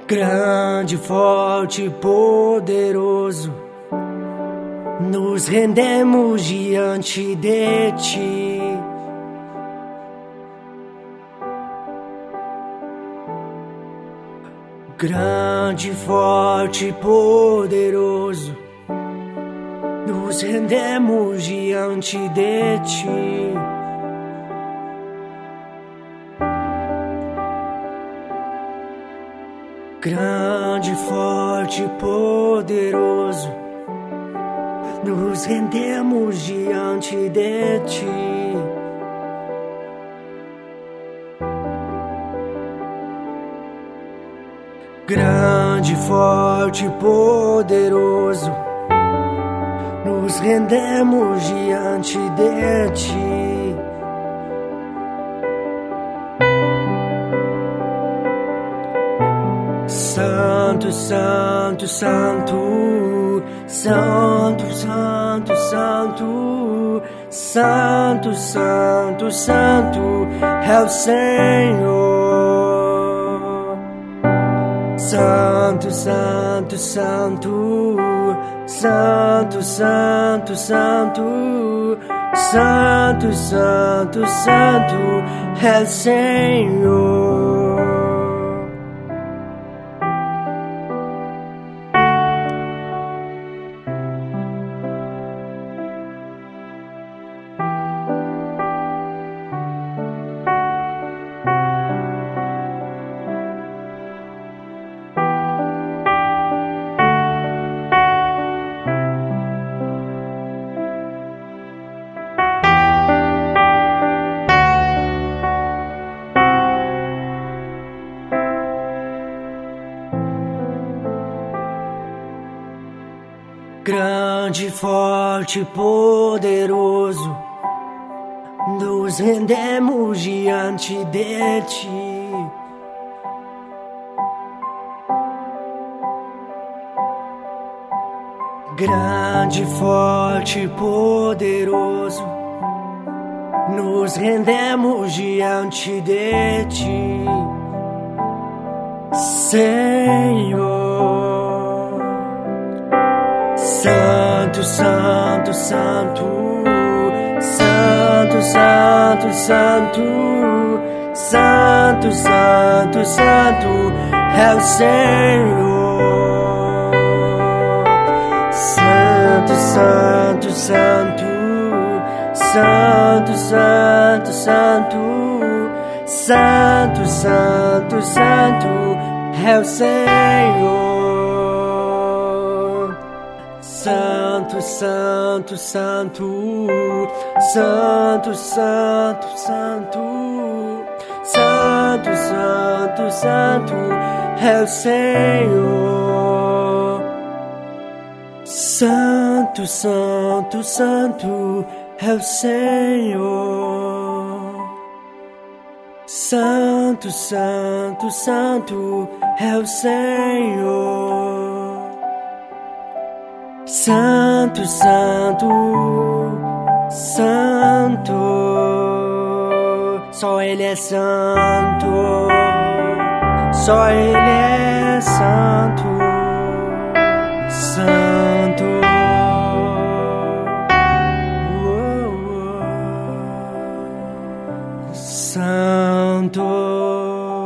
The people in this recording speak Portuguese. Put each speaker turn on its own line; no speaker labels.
Grande, forte e poderoso, nos rendemos diante de Ti. Grande, forte e poderoso, nos rendemos diante de Ti. Grande, forte e poderoso, nos rendemos diante de Ti. Grande, forte e poderoso, nos rendemos diante de Ti. Santo, Santo, Santo, Santo, Santo, Santo, Santo, Santo, Santo é o Senhor. Santo, Santo, Santo, Santo, Santo, Santo, Santo, Santo, Santo é o Senhor. Grande, forte e poderoso, nos rendemos diante de Ti. Grande, forte e poderoso, nos rendemos diante de Ti, Senhor. Santo, Santo, Santo, Santo, Santo, Santo, Santo, Santo, Santo é o Senhor. Santo, Santo, Santo, Santo, Santo, Santo, Santo, Santo, Santo é o Senhor. Santo, Santo, Santo, Santo, Santo, Santo, Santo, Santo, Santo é o Senhor. Santo, Santo, Santo é o Senhor. Santo, Santo, Santo é o Senhor. Santo, Santo, Santo, só Ele é santo, só Ele é santo, santo, santo.